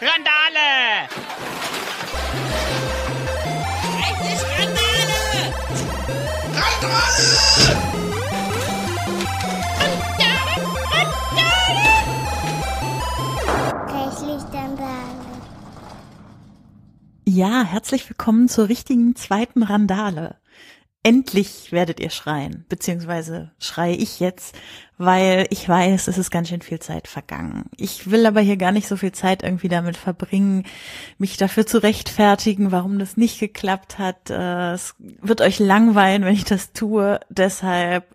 Randale! Endlich Randale! Ja, herzlich willkommen zur richtigen zweiten Randale. Endlich werdet ihr schreien, beziehungsweise schreie ich jetzt, weil ich weiß, es ist ganz schön viel Zeit vergangen. Ich will aber hier gar nicht so viel Zeit irgendwie damit verbringen, mich dafür zu rechtfertigen, warum das nicht geklappt hat. Es wird euch langweilen, wenn ich das tue. Deshalb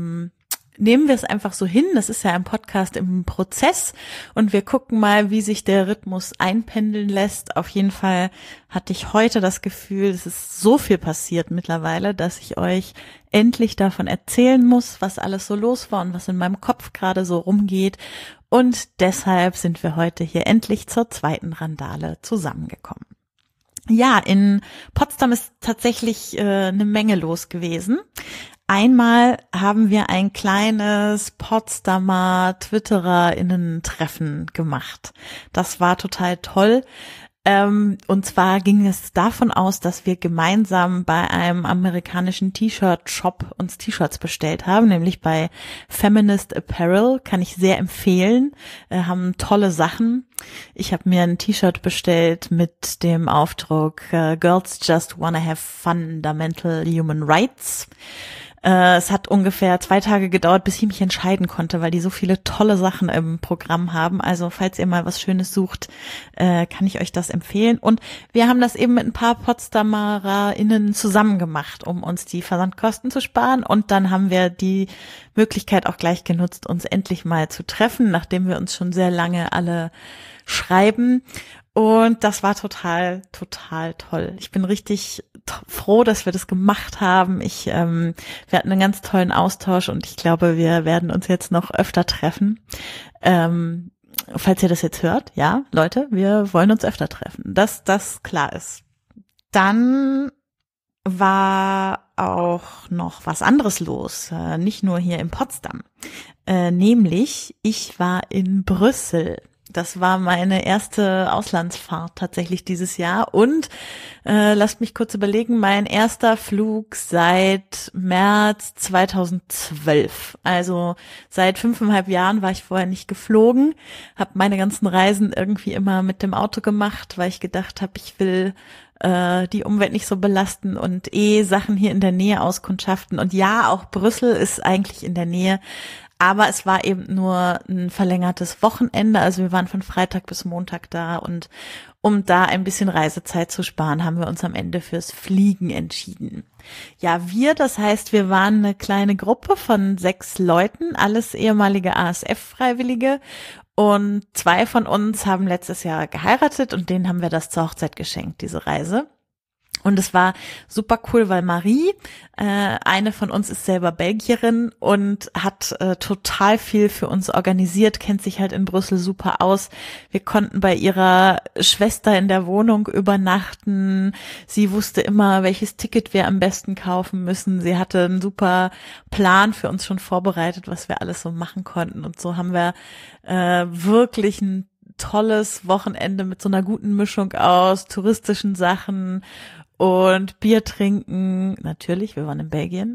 nehmen wir es einfach so hin. Das ist ja ein Podcast im Prozess und wir gucken mal, wie sich der Rhythmus einpendeln lässt. Auf jeden Fall hatte ich heute das Gefühl, es ist so viel passiert mittlerweile, dass ich euch endlich davon erzählen muss, was alles so los war und was in meinem Kopf gerade so rumgeht. Und deshalb sind wir heute hier endlich zur zweiten Randale zusammengekommen. Ja, in Potsdam ist tatsächlich eine Menge los gewesen. Einmal haben wir ein kleines Potsdamer TwittererInnen-Treffen gemacht. Das war total toll. Und zwar ging es davon aus, dass wir gemeinsam bei einem amerikanischen T-Shirt-Shop uns T-Shirts bestellt haben, nämlich bei Feminist Apparel. Kann ich sehr empfehlen. Haben tolle Sachen. Ich habe mir ein T-Shirt bestellt mit dem Aufdruck Girls Just Wanna Have Fundamental Human Rights. Es hat ungefähr 2 Tage gedauert, bis ich mich entscheiden konnte, weil die so viele tolle Sachen im Programm haben. Also falls ihr mal was Schönes sucht, kann ich euch das empfehlen. Und wir haben das eben mit ein paar PotsdamerInnen zusammen gemacht, um uns die Versandkosten zu sparen. Und dann haben wir die Möglichkeit auch gleich genutzt, uns endlich mal zu treffen, nachdem wir uns schon sehr lange alle schreiben. Und das war total, total toll. Ich bin richtig froh, dass wir das gemacht haben. Wir hatten einen ganz tollen Austausch und ich glaube, wir werden uns jetzt noch öfter treffen. Falls ihr das jetzt hört, ja, Leute, wir wollen uns öfter treffen, dass das klar ist. Dann war auch noch was anderes los, nicht nur hier in Potsdam. Nämlich, ich war in Brüssel. Das war meine erste Auslandsfahrt tatsächlich dieses Jahr und lasst mich kurz überlegen, mein erster Flug seit März 2012. Also seit 5,5 Jahren war ich vorher nicht geflogen, habe meine ganzen Reisen irgendwie immer mit dem Auto gemacht, weil ich gedacht habe, ich will die Umwelt nicht so belasten und Sachen hier in der Nähe auskundschaften. Und ja, auch Brüssel ist eigentlich in der Nähe. Aber es war eben nur ein verlängertes Wochenende, also wir waren von Freitag bis Montag da und um da ein bisschen Reisezeit zu sparen, haben wir uns am Ende fürs Fliegen entschieden. Ja, das heißt, wir waren eine kleine Gruppe von 6 Leuten, alles ehemalige ASF-Freiwillige und 2 von uns haben letztes Jahr geheiratet und denen haben wir das zur Hochzeit geschenkt, diese Reise. Und es war super cool, weil Marie, eine von uns ist selber Belgierin und hat total viel für uns organisiert, kennt sich halt in Brüssel super aus. Wir konnten bei ihrer Schwester in der Wohnung übernachten. Sie wusste immer, welches Ticket wir am besten kaufen müssen. Sie hatte einen super Plan für uns schon vorbereitet, was wir alles so machen konnten. Und so haben wir wirklich ein tolles Wochenende mit so einer guten Mischung aus touristischen Sachen und Bier trinken, natürlich, wir waren in Belgien,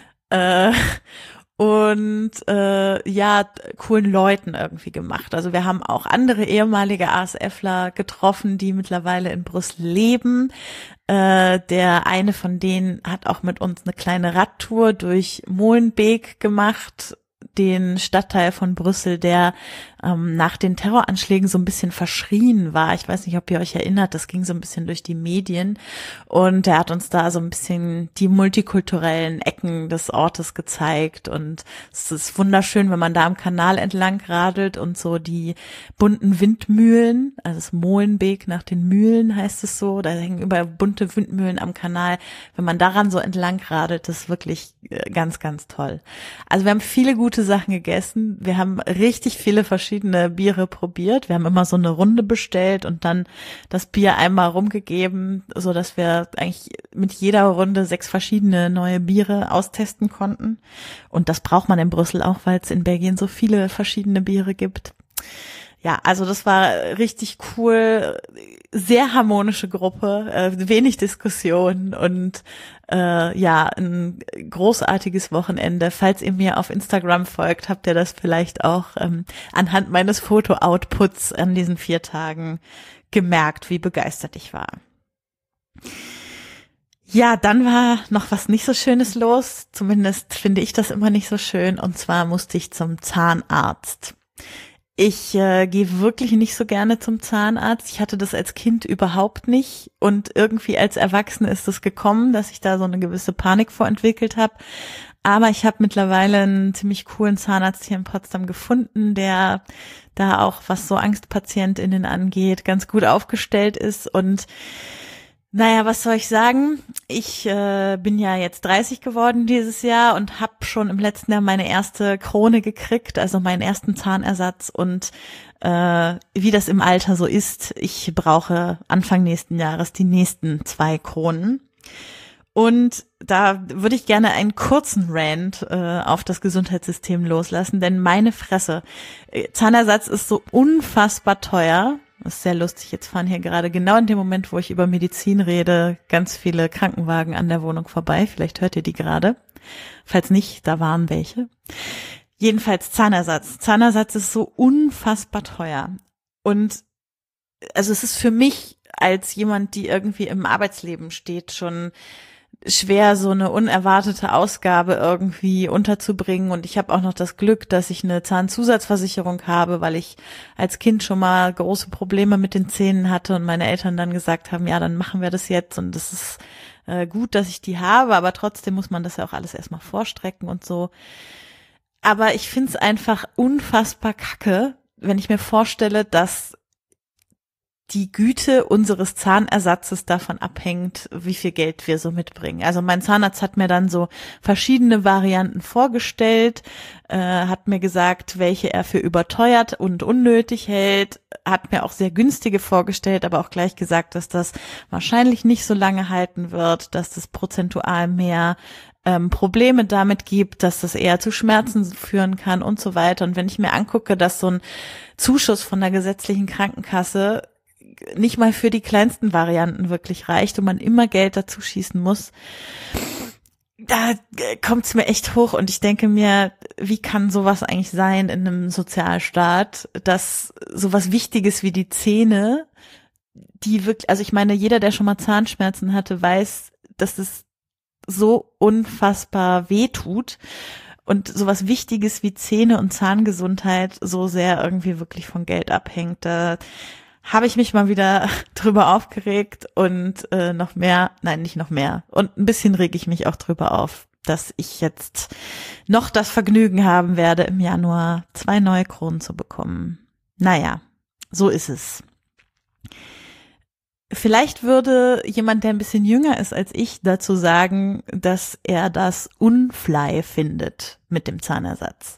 und coolen Leuten irgendwie gemacht. Also wir haben auch andere ehemalige ASFler getroffen, die mittlerweile in Brüssel leben. Der eine von denen hat auch mit uns eine kleine Radtour durch Molenbeek gemacht, den Stadtteil von Brüssel, der nach den Terroranschlägen so ein bisschen verschrien war. Ich weiß nicht, ob ihr euch erinnert, das ging so ein bisschen durch die Medien und er hat uns da so ein bisschen die multikulturellen Ecken des Ortes gezeigt und es ist wunderschön, wenn man da am Kanal entlang radelt und so die bunten Windmühlen, also das Molenbeek nach den Mühlen heißt es so, da hängen überall bunte Windmühlen am Kanal. Wenn man daran so entlang radelt, das ist wirklich ganz, ganz toll. Also wir haben viele gute Sachen gegessen, wir haben richtig viele verschiedene Biere probiert. Wir haben immer so eine Runde bestellt und dann das Bier einmal rumgegeben, so dass wir eigentlich mit jeder Runde 6 verschiedene neue Biere austesten konnten. Und das braucht man in Brüssel auch, weil es in Belgien so viele verschiedene Biere gibt. Ja, also das war richtig cool, sehr harmonische Gruppe, wenig Diskussion und ja, ein großartiges Wochenende. Falls ihr mir auf Instagram folgt, habt ihr das vielleicht auch anhand meines Foto-Outputs an diesen 4 Tagen gemerkt, wie begeistert ich war. Ja, dann war noch was nicht so Schönes los, zumindest finde ich das immer nicht so schön, und zwar musste ich zum Zahnarzt. Ich gehe wirklich nicht so gerne zum Zahnarzt. Ich hatte das als Kind überhaupt nicht und irgendwie als Erwachsene ist es gekommen, dass ich da so eine gewisse Panik vorentwickelt habe. Aber ich habe mittlerweile einen ziemlich coolen Zahnarzt hier in Potsdam gefunden, der da auch, was so AngstpatientInnen angeht, ganz gut aufgestellt ist. Und naja, was soll ich sagen? Ich bin ja jetzt 30 geworden dieses Jahr und habe schon im letzten Jahr meine erste Krone gekriegt, also meinen ersten Zahnersatz. Und wie das im Alter so ist, ich brauche Anfang nächsten Jahres die nächsten 2 Kronen. Und da würde ich gerne einen kurzen Rant auf das Gesundheitssystem loslassen, denn meine Fresse, Zahnersatz ist so unfassbar teuer. Das ist sehr lustig, jetzt fahren hier gerade genau in dem Moment, wo ich über Medizin rede, ganz viele Krankenwagen an der Wohnung vorbei. Vielleicht hört ihr die gerade. Falls nicht, da waren welche. Jedenfalls Zahnersatz. Zahnersatz ist so unfassbar teuer. Und also es ist für mich als jemand, die irgendwie im Arbeitsleben steht, schon schwer, so eine unerwartete Ausgabe irgendwie unterzubringen. Und ich habe auch noch das Glück, dass ich eine Zahnzusatzversicherung habe, weil ich als Kind schon mal große Probleme mit den Zähnen hatte und meine Eltern dann gesagt haben, ja, dann machen wir das jetzt. Und das ist gut, dass ich die habe, aber trotzdem muss man das ja auch alles erstmal vorstrecken und so. Aber ich find's einfach unfassbar kacke, wenn ich mir vorstelle, dass die Güte unseres Zahnersatzes davon abhängt, wie viel Geld wir so mitbringen. Also mein Zahnarzt hat mir dann so verschiedene Varianten vorgestellt, hat mir gesagt, welche er für überteuert und unnötig hält, hat mir auch sehr günstige vorgestellt, aber auch gleich gesagt, dass das wahrscheinlich nicht so lange halten wird, dass das prozentual mehr Probleme damit gibt, dass das eher zu Schmerzen führen kann und so weiter. Und wenn ich mir angucke, dass so ein Zuschuss von der gesetzlichen Krankenkasse nicht mal für die kleinsten Varianten wirklich reicht und man immer Geld dazu schießen muss, da kommt's mir echt hoch und ich denke mir, wie kann sowas eigentlich sein in einem Sozialstaat, dass sowas Wichtiges wie die Zähne, die wirklich, also ich meine, jeder, der schon mal Zahnschmerzen hatte, weiß, dass es so unfassbar weh tut und sowas Wichtiges wie Zähne und Zahngesundheit so sehr irgendwie wirklich von Geld abhängt. Da habe ich mich mal wieder drüber aufgeregt und noch mehr, nein, nicht noch mehr. Und ein bisschen reg ich mich auch drüber auf, dass ich jetzt noch das Vergnügen haben werde, im Januar 2 neue Kronen zu bekommen. Naja, so ist es. Vielleicht würde jemand, der ein bisschen jünger ist als ich, dazu sagen, dass er das unfly findet mit dem Zahnersatz.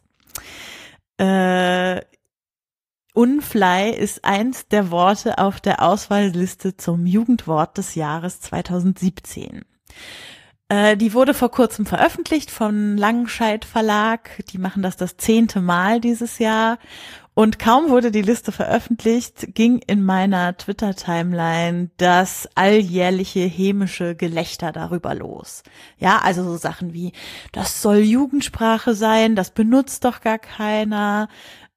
Unfly ist eins der Worte auf der Auswahlliste zum Jugendwort des Jahres 2017. Die wurde vor kurzem veröffentlicht vom Langenscheidt Verlag. Die machen das 10. Mal dieses Jahr. Und kaum wurde die Liste veröffentlicht, ging in meiner Twitter-Timeline das alljährliche hämische Gelächter darüber los. Ja, also so Sachen wie, das soll Jugendsprache sein, das benutzt doch gar keiner,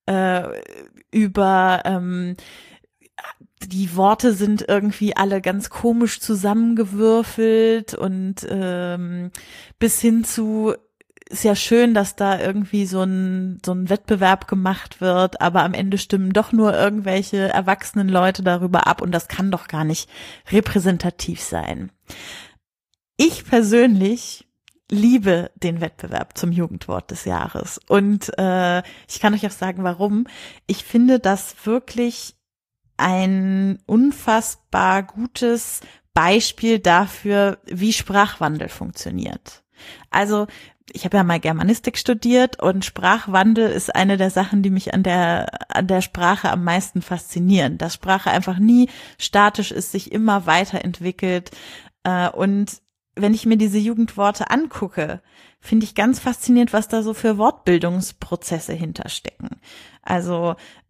die Worte sind irgendwie alle ganz komisch zusammengewürfelt und bis hin zu, ist ja schön, dass da irgendwie so ein Wettbewerb gemacht wird, aber am Ende stimmen doch nur irgendwelche erwachsenen Leute darüber ab und das kann doch gar nicht repräsentativ sein. Ich persönlich liebe den Wettbewerb zum Jugendwort des Jahres und ich kann euch auch sagen, warum. Ich finde das wirklich ein unfassbar gutes Beispiel dafür, wie Sprachwandel funktioniert. Also ich habe ja mal Germanistik studiert und Sprachwandel ist eine der Sachen, die mich an der Sprache am meisten faszinieren. Dass Sprache einfach nie statisch ist, sich immer weiterentwickelt. Und wenn ich mir diese Jugendworte angucke, finde ich ganz faszinierend, was da so für Wortbildungsprozesse hinterstecken. Also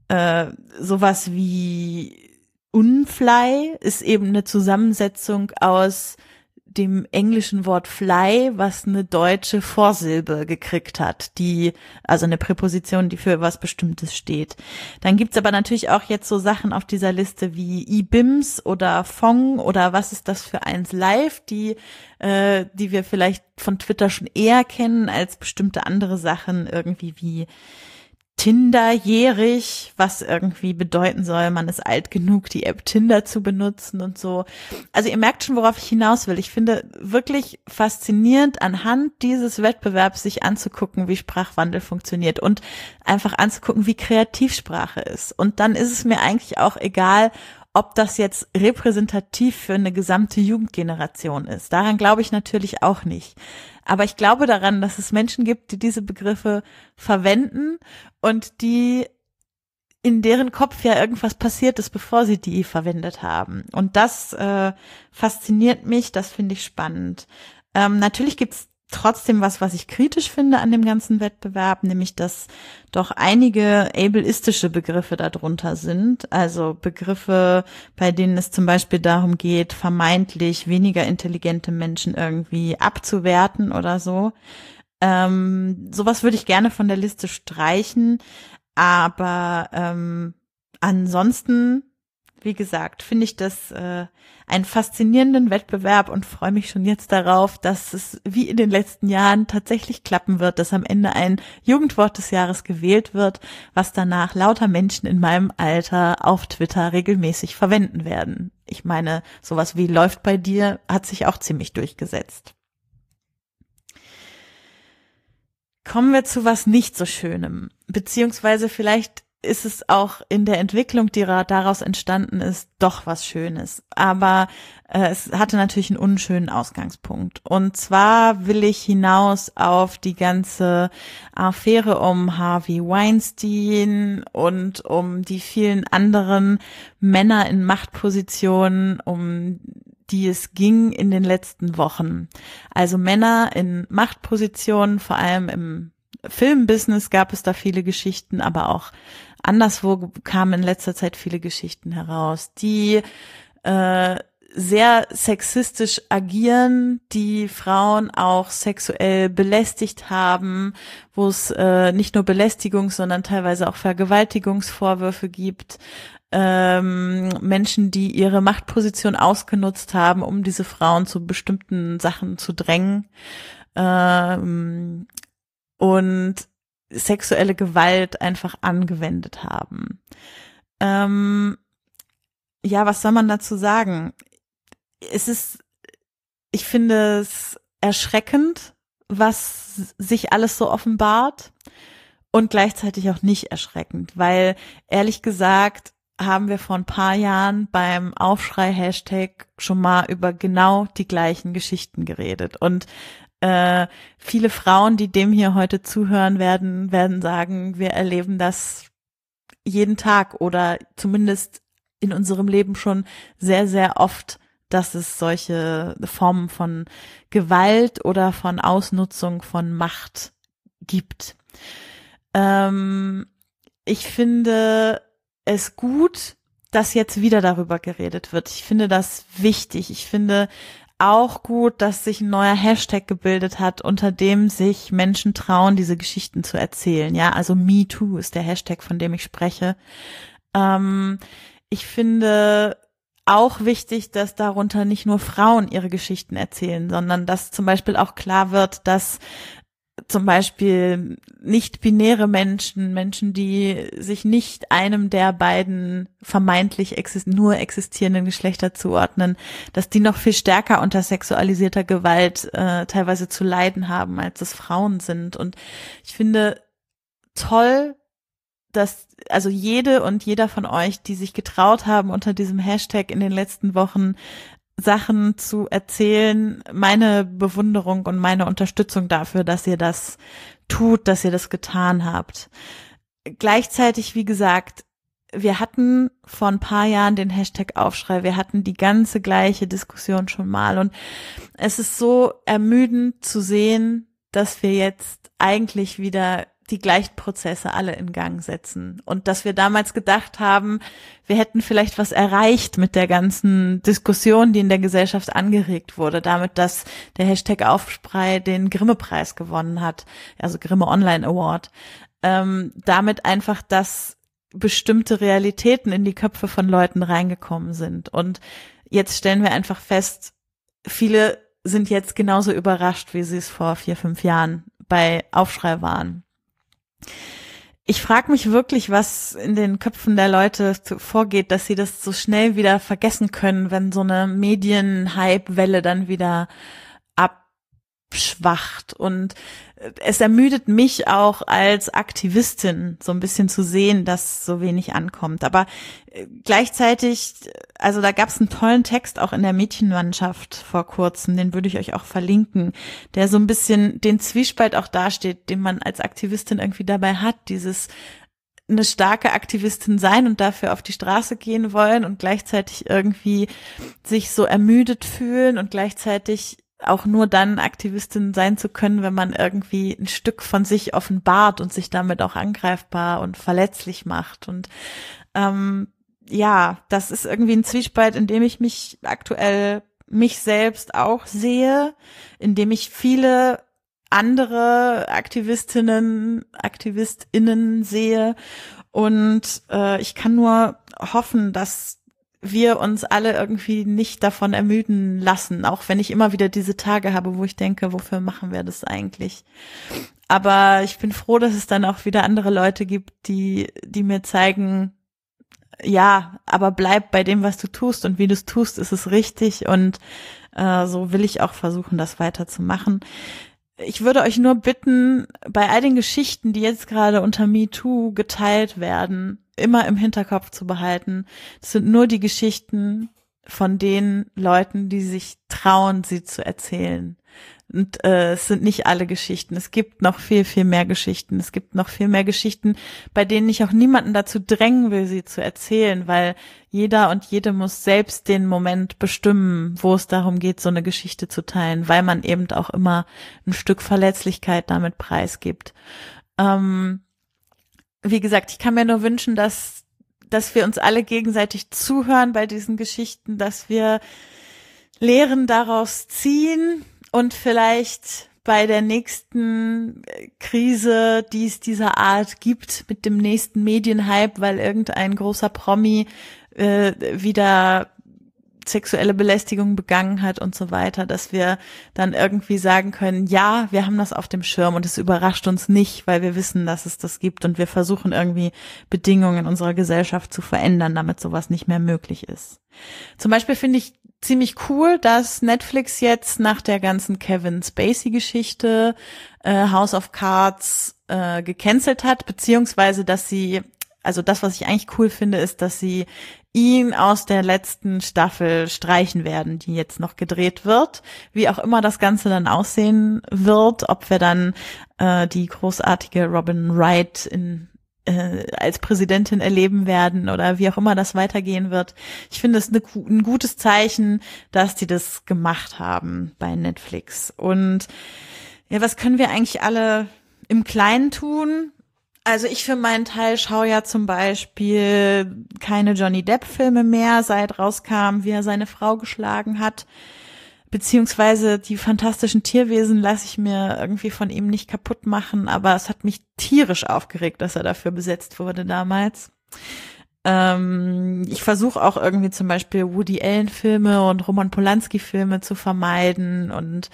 sowas wie Unfly ist eben eine Zusammensetzung aus dem englischen Wort fly, was eine deutsche Vorsilbe gekriegt hat, also eine Präposition, die für was Bestimmtes steht. Dann gibt's aber natürlich auch jetzt so Sachen auf dieser Liste wie IBIMS oder Fong oder was ist das für eins live, die wir vielleicht von Twitter schon eher kennen als bestimmte andere Sachen, irgendwie wie Tinderjährig, was irgendwie bedeuten soll, man ist alt genug, die App Tinder zu benutzen und so. Also ihr merkt schon, worauf ich hinaus will. Ich finde wirklich faszinierend, anhand dieses Wettbewerbs sich anzugucken, wie Sprachwandel funktioniert und einfach anzugucken, wie kreativ Sprache ist. Und dann ist es mir eigentlich auch egal, ob das jetzt repräsentativ für eine gesamte Jugendgeneration ist. Daran glaube ich natürlich auch nicht. Aber ich glaube daran, dass es Menschen gibt, die diese Begriffe verwenden und die in deren Kopf ja irgendwas passiert ist, bevor sie die verwendet haben. Und das fasziniert mich, das finde ich spannend. Natürlich gibt's trotzdem was ich kritisch finde an dem ganzen Wettbewerb, nämlich dass doch einige ableistische Begriffe darunter sind, also Begriffe, bei denen es zum Beispiel darum geht, vermeintlich weniger intelligente Menschen irgendwie abzuwerten oder so. Sowas würde ich gerne von der Liste streichen, aber ansonsten, wie gesagt, finde ich das einen faszinierenden Wettbewerb und freue mich schon jetzt darauf, dass es wie in den letzten Jahren tatsächlich klappen wird, dass am Ende ein Jugendwort des Jahres gewählt wird, was danach lauter Menschen in meinem Alter auf Twitter regelmäßig verwenden werden. Ich meine, sowas wie läuft bei dir hat sich auch ziemlich durchgesetzt. Kommen wir zu was nicht so Schönem, beziehungsweise vielleicht ist es auch in der Entwicklung, die daraus entstanden ist, doch was Schönes. Aber es hatte natürlich einen unschönen Ausgangspunkt. Und zwar will ich hinaus auf die ganze Affäre um Harvey Weinstein und um die vielen anderen Männer in Machtpositionen, um die es ging in den letzten Wochen. Also Männer in Machtpositionen, vor allem im Filmbusiness gab es da viele Geschichten, aber auch anderswo kamen in letzter Zeit viele Geschichten heraus, die sehr sexistisch agieren, die Frauen auch sexuell belästigt haben, wo es nicht nur Belästigungs-, sondern teilweise auch Vergewaltigungsvorwürfe gibt. Menschen, die ihre Machtposition ausgenutzt haben, um diese Frauen zu bestimmten Sachen zu drängen. Und sexuelle Gewalt einfach angewendet haben. Ja, was soll man dazu sagen? Ich finde es erschreckend, was sich alles so offenbart und gleichzeitig auch nicht erschreckend, weil ehrlich gesagt haben wir vor ein paar Jahren beim Aufschrei-Hashtag schon mal über genau die gleichen Geschichten geredet und viele Frauen, die dem hier heute zuhören werden sagen, wir erleben das jeden Tag oder zumindest in unserem Leben schon sehr, sehr oft, dass es solche Formen von Gewalt oder von Ausnutzung von Macht gibt. Ich finde es gut, dass jetzt wieder darüber geredet wird. Ich finde das wichtig. Ich finde auch gut, dass sich ein neuer Hashtag gebildet hat, unter dem sich Menschen trauen, diese Geschichten zu erzählen. Ja, also MeToo ist der Hashtag, von dem ich spreche. Ich finde auch wichtig, dass darunter nicht nur Frauen ihre Geschichten erzählen, sondern dass zum Beispiel auch klar wird, dass zum Beispiel nicht-binäre Menschen, die sich nicht einem der beiden vermeintlich nur existierenden Geschlechter zuordnen, dass die noch viel stärker unter sexualisierter Gewalt teilweise zu leiden haben, als es Frauen sind. Und ich finde toll, dass also jede und jeder von euch, die sich getraut haben, unter diesem Hashtag in den letzten Wochen Sachen zu erzählen, meine Bewunderung und meine Unterstützung dafür, dass ihr das tut, dass ihr das getan habt. Gleichzeitig, wie gesagt, wir hatten vor ein paar Jahren den Hashtag Aufschrei, wir hatten die ganze gleiche Diskussion schon mal und es ist so ermüdend zu sehen, dass wir jetzt eigentlich wieder die gleichen Prozesse alle in Gang setzen. Und dass wir damals gedacht haben, wir hätten vielleicht was erreicht mit der ganzen Diskussion, die in der Gesellschaft angeregt wurde, damit, dass der Hashtag Aufschrei den Grimme-Preis gewonnen hat, also Grimme Online Award. Damit einfach, dass bestimmte Realitäten in die Köpfe von Leuten reingekommen sind. Und jetzt stellen wir einfach fest, viele sind jetzt genauso überrascht, wie sie es vor 4, 5 Jahren bei Aufschrei waren. Ich frage mich wirklich, was in den Köpfen der Leute vorgeht, dass sie das so schnell wieder vergessen können, wenn so eine Medien-Hype-Welle dann wieder abschwacht. Und es ermüdet mich auch als Aktivistin, so ein bisschen zu sehen, dass so wenig ankommt. Aber gleichzeitig, also da gab es einen tollen Text auch in der Mädchenmannschaft vor kurzem, den würde ich euch auch verlinken, der so ein bisschen den Zwiespalt auch dasteht, den man als Aktivistin irgendwie dabei hat, dieses eine starke Aktivistin sein und dafür auf die Straße gehen wollen und gleichzeitig irgendwie sich so ermüdet fühlen und gleichzeitig auch nur dann Aktivistin sein zu können, wenn man irgendwie ein Stück von sich offenbart und sich damit auch angreifbar und verletzlich macht. Und ja, das ist irgendwie ein Zwiespalt, in dem ich mich aktuell mich selbst auch sehe, in dem ich viele andere AktivistInnen sehe. Und ich kann nur hoffen, dass wir uns alle irgendwie nicht davon ermüden lassen, auch wenn ich immer wieder diese Tage habe, wo ich denke, wofür machen wir das eigentlich? Aber ich bin froh, dass es dann auch wieder andere Leute gibt, die mir zeigen, ja, aber bleib bei dem, was du tust und wie du es tust, ist es richtig und so will ich auch versuchen, das weiterzumachen. Ich würde euch nur bitten, bei all den Geschichten, die jetzt gerade unter MeToo geteilt werden, immer im Hinterkopf zu behalten. Das sind nur die Geschichten von den Leuten, die sich trauen, sie zu erzählen. Und es sind nicht alle Geschichten. Es gibt noch viel, viel mehr Geschichten. Es gibt noch viel mehr Geschichten, bei denen ich auch niemanden dazu drängen will, sie zu erzählen, weil jeder und jede muss selbst den Moment bestimmen, wo es darum geht, so eine Geschichte zu teilen, weil man eben auch immer ein Stück Verletzlichkeit damit preisgibt. Wie gesagt, ich kann mir nur wünschen, dass wir uns alle gegenseitig zuhören bei diesen Geschichten, dass wir Lehren daraus ziehen und vielleicht bei der nächsten Krise, die es dieser Art gibt, mit dem nächsten Medienhype, weil irgendein großer Promi wieder sexuelle Belästigung begangen hat und so weiter, dass wir dann irgendwie sagen können, ja, wir haben das auf dem Schirm und es überrascht uns nicht, weil wir wissen, dass es das gibt und wir versuchen irgendwie Bedingungen in unserer Gesellschaft zu verändern, damit sowas nicht mehr möglich ist. Zum Beispiel finde ich ziemlich cool, dass Netflix jetzt nach der ganzen Kevin Spacey-Geschichte House of Cards gecancelt hat, beziehungsweise dass sie, also das, was ich eigentlich cool finde, ist, dass sie ihn aus der letzten Staffel streichen werden, die jetzt noch gedreht wird. Wie auch immer das Ganze dann aussehen wird, ob wir dann die großartige Robin Wright als Präsidentin erleben werden oder wie auch immer das weitergehen wird. Ich finde es ein gutes Zeichen, dass die das gemacht haben bei Netflix. Und ja, was können wir eigentlich alle im Kleinen tun? Also ich für meinen Teil schaue ja zum Beispiel keine Johnny Depp-Filme mehr, seit rauskam, wie er seine Frau geschlagen hat. Beziehungsweise die fantastischen Tierwesen lasse ich mir irgendwie von ihm nicht kaputt machen, aber es hat mich tierisch aufgeregt, dass er dafür besetzt wurde damals. Ich versuche auch irgendwie zum Beispiel Woody Allen-Filme und Roman Polanski-Filme zu vermeiden und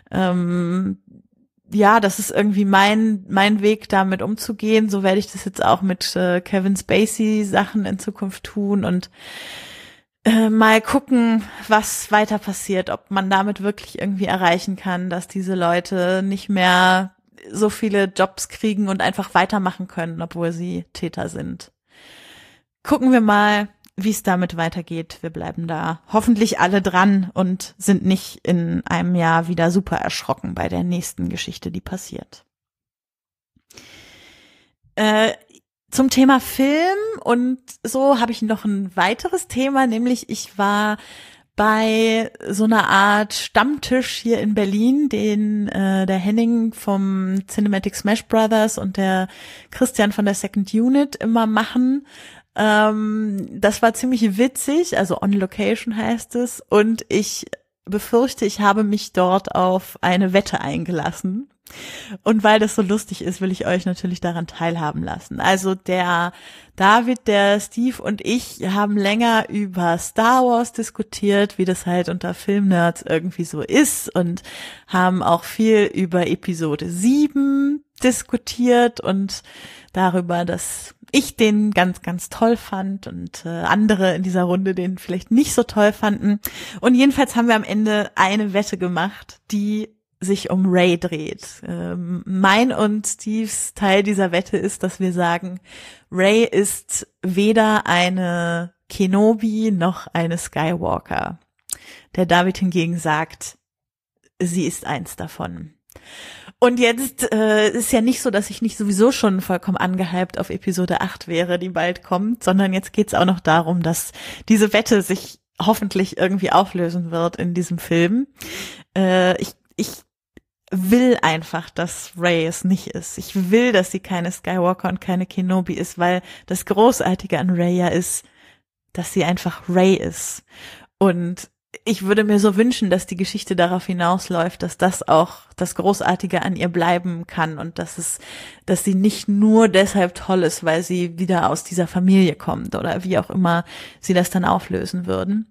ja, das ist irgendwie mein Weg, damit umzugehen. So werde ich das jetzt auch mit Kevin Spacey Sachen in Zukunft tun und mal gucken, was weiter passiert, ob man damit wirklich irgendwie erreichen kann, dass diese Leute nicht mehr so viele Jobs kriegen und einfach weitermachen können, obwohl sie Täter sind. Gucken wir mal, wie es damit weitergeht. Wir bleiben da hoffentlich alle dran und sind nicht in einem Jahr wieder super erschrocken bei der nächsten Geschichte, die passiert. Zum Thema Film und so habe ich noch ein weiteres Thema, nämlich ich war bei so einer Art Stammtisch hier in Berlin, den der Henning vom Cinematic Smash Brothers und der Christian von der Second Unit immer machen. Das war ziemlich witzig, also on location heißt es, und ich befürchte, ich habe mich dort auf eine Wette eingelassen. Und weil das so lustig ist, will ich euch natürlich daran teilhaben lassen. Also der David, der Steve und ich haben länger über Star Wars diskutiert, wie das halt unter Filmnerds irgendwie so ist, und haben auch viel über Episode 7 diskutiert und darüber, dass ich den ganz, ganz toll fand und andere in dieser Runde den vielleicht nicht so toll fanden. Und jedenfalls haben wir am Ende eine Wette gemacht, die sich um Rey dreht. Mein und Steves Teil dieser Wette ist, dass wir sagen, Rey ist weder eine Kenobi noch eine Skywalker. Der David hingegen sagt, sie ist eins davon. Und jetzt ist ja nicht so, dass ich nicht sowieso schon vollkommen angehypt auf Episode 8 wäre, die bald kommt, sondern jetzt geht's auch noch darum, dass diese Wette sich hoffentlich irgendwie auflösen wird in diesem Film. Ich will einfach, dass Rey es nicht ist. Ich will, dass sie keine Skywalker und keine Kenobi ist, weil das Großartige an Rey ja ist, dass sie einfach Rey ist. Und ich würde mir so wünschen, dass die Geschichte darauf hinausläuft, dass das auch das Großartige an ihr bleiben kann und dass sie nicht nur deshalb toll ist, weil sie wieder aus dieser Familie kommt oder wie auch immer sie das dann auflösen würden.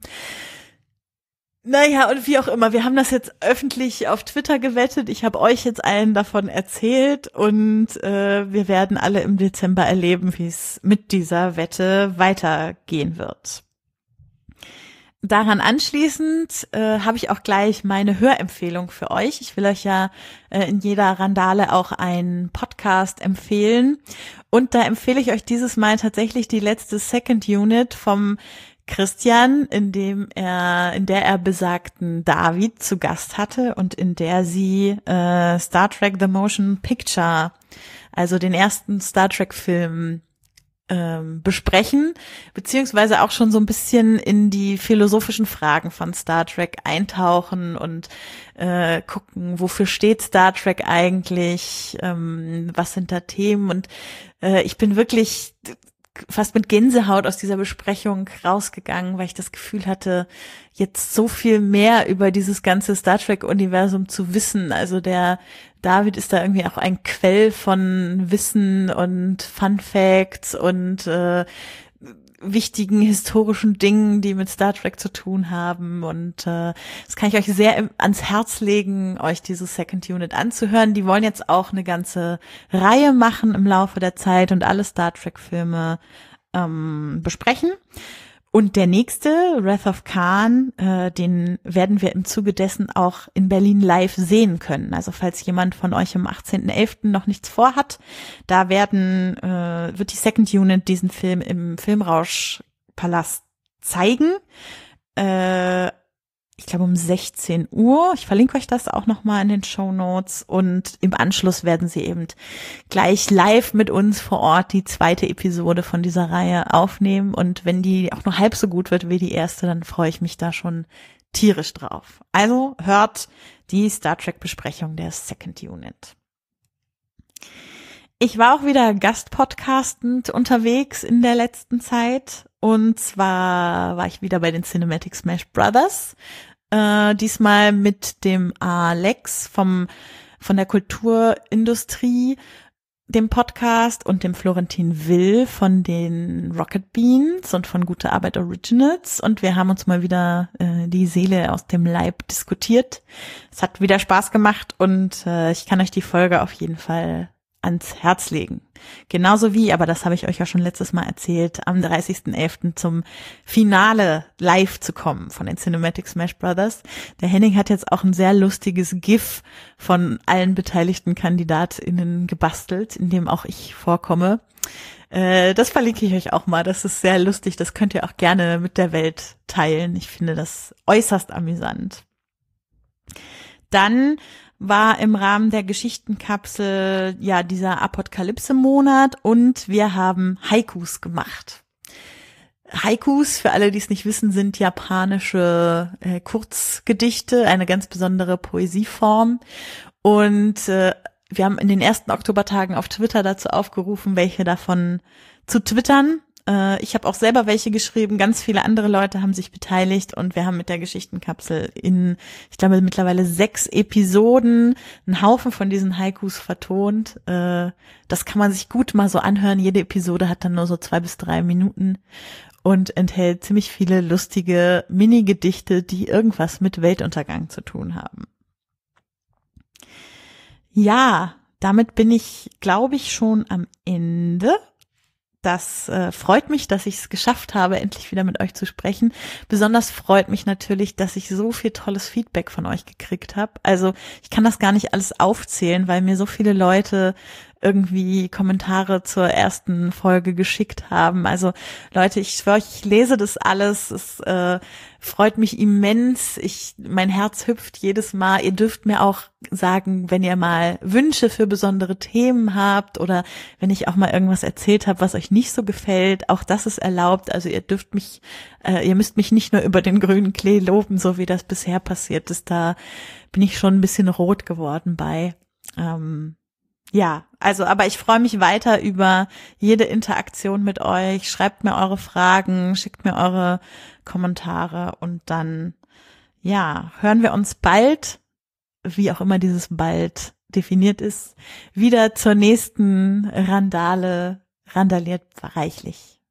Naja, und wie auch immer, wir haben das jetzt öffentlich auf Twitter gewettet. Ich habe euch jetzt allen davon erzählt und wir werden alle im Dezember erleben, wie es mit dieser Wette weitergehen wird. Daran anschließend habe ich auch gleich meine Hörempfehlung für euch. Ich will euch ja in jeder Randale auch einen Podcast empfehlen. Und da empfehle ich euch dieses Mal tatsächlich die letzte Second Unit vom Christian, in der er besagten David zu Gast hatte und in der sie Star Trek The Motion Picture, also den ersten Star Trek Film, besprechen, beziehungsweise auch schon so ein bisschen in die philosophischen Fragen von Star Trek eintauchen und gucken, wofür steht Star Trek eigentlich, was sind da Themen, und ich bin wirklich fast mit Gänsehaut aus dieser Besprechung rausgegangen, weil ich das Gefühl hatte, jetzt so viel mehr über dieses ganze Star Trek-Universum zu wissen. Also der David ist da irgendwie auch ein Quell von Wissen und Fun Facts und wichtigen historischen Dingen, die mit Star Trek zu tun haben, und das kann ich euch sehr ans Herz legen, euch diese Second Unit anzuhören. Die wollen jetzt auch eine ganze Reihe machen im Laufe der Zeit und alle Star Trek Filme besprechen. Und der nächste, Wrath of Khan, den werden wir im Zuge dessen auch in Berlin live sehen können. Also falls jemand von euch am 18.11. noch nichts vorhat, da wird die Second Unit diesen Film im Filmrauschpalast zeigen. Ich glaube um 16 Uhr. Ich verlinke euch das auch nochmal in den Shownotes, und im Anschluss werden sie eben gleich live mit uns vor Ort die zweite Episode von dieser Reihe aufnehmen, und wenn die auch nur halb so gut wird wie die erste, dann freue ich mich da schon tierisch drauf. Also hört die Star Trek Besprechung der Second Unit. Ich war auch wieder gastpodcastend unterwegs in der letzten Zeit, und zwar war ich wieder bei den Cinematic Smash Brothers, diesmal mit dem Alex von der Kulturindustrie, dem Podcast, und dem Florentin Will von den Rocket Beans und von Gute Arbeit Originals, und wir haben uns mal wieder die Seele aus dem Leib diskutiert. Es hat wieder Spaß gemacht, und ich kann euch die Folge auf jeden Fall ans Herz legen. Genauso wie, aber das habe ich euch ja schon letztes Mal erzählt, am 30.11. zum Finale live zu kommen von den Cinematic Smash Brothers. Der Henning hat jetzt auch ein sehr lustiges GIF von allen beteiligten KandidatInnen gebastelt, in dem auch ich vorkomme. Das verlinke ich euch auch mal. Das ist sehr lustig. Das könnt ihr auch gerne mit der Welt teilen. Ich finde das äußerst amüsant. Dann war im Rahmen der Geschichtenkapsel ja dieser Apokalypse-Monat, und wir haben Haikus gemacht. Haikus, für alle, die es nicht wissen, sind japanische Kurzgedichte, eine ganz besondere Poesieform. Und wir haben in den ersten Oktobertagen auf Twitter dazu aufgerufen, welche davon zu twittern. Ich habe auch selber welche geschrieben, ganz viele andere Leute haben sich beteiligt und wir haben mit der Geschichtenkapsel in, ich glaube, mittlerweile 6 Episoden einen Haufen von diesen Haikus vertont. Das kann man sich gut mal so anhören. Jede Episode hat dann nur so 2 bis 3 Minuten und enthält ziemlich viele lustige Mini-Gedichte, die irgendwas mit Weltuntergang zu tun haben. Ja, damit bin ich, glaube ich, schon am Ende. Das freut mich, dass ich es geschafft habe, endlich wieder mit euch zu sprechen. Besonders freut mich natürlich, dass ich so viel tolles Feedback von euch gekriegt habe. Also ich kann das gar nicht alles aufzählen, weil mir so viele Leute irgendwie Kommentare zur ersten Folge geschickt haben. Also Leute, ich schwöre, ich lese das alles. Es freut mich immens. Mein Herz hüpft jedes Mal. Ihr dürft mir auch sagen, wenn ihr mal Wünsche für besondere Themen habt oder wenn ich auch mal irgendwas erzählt habe, was euch nicht so gefällt. Auch das ist erlaubt. Also ihr müsst mich nicht nur über den grünen Klee loben, so wie das bisher passiert ist. Da bin ich schon ein bisschen rot geworden bei. Ja, also, aber ich freue mich weiter über jede Interaktion mit euch. Schreibt mir eure Fragen, schickt mir eure Kommentare und dann, ja, hören wir uns bald, wie auch immer dieses bald definiert ist, wieder zur nächsten Randale. Randaliert reichlich.